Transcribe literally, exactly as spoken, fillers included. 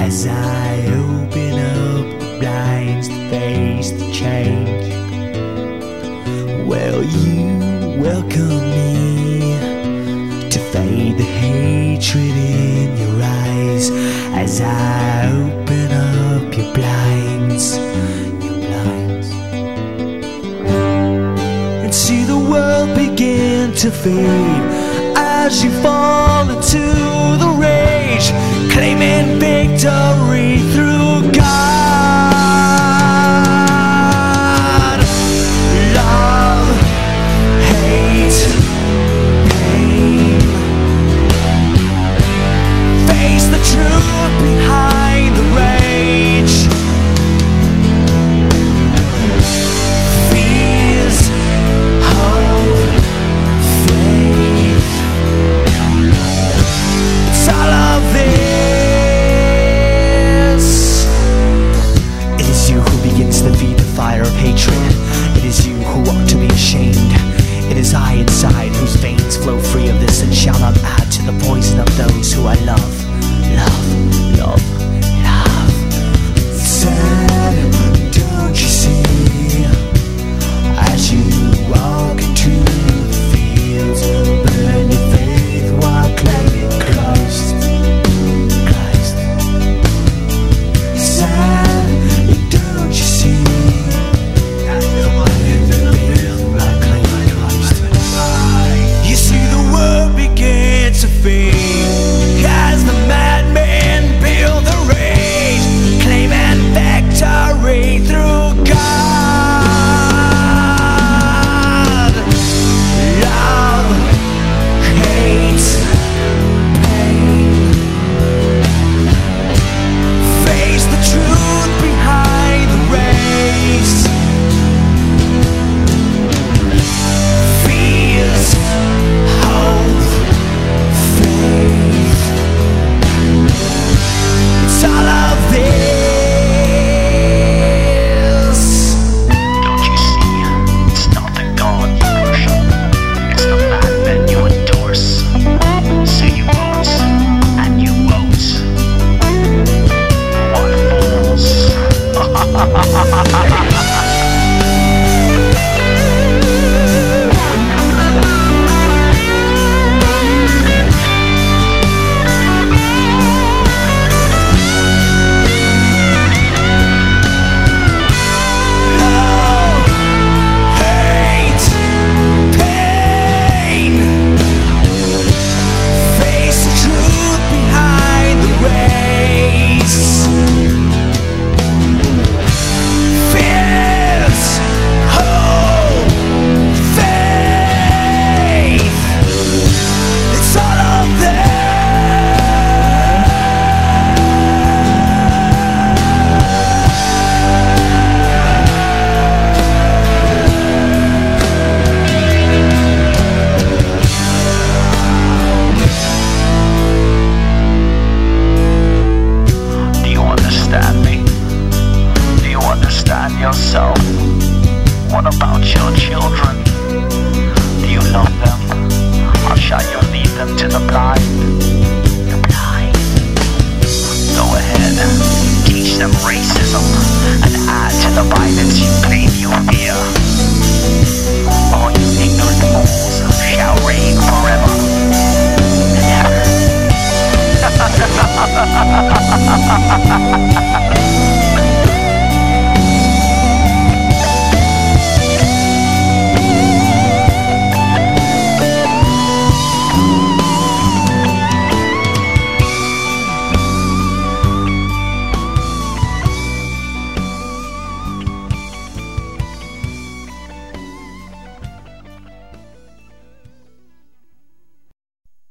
as I open up the blinds to face the change. Well, you welcome me to fade the hatred in your eyes as I open up your blinds, your blinds, and see the world begin to fade as you fall into the rage, claiming victory through God. Love, hate, pain. Face the truth behind the rage. Fears, hope, faith. It's all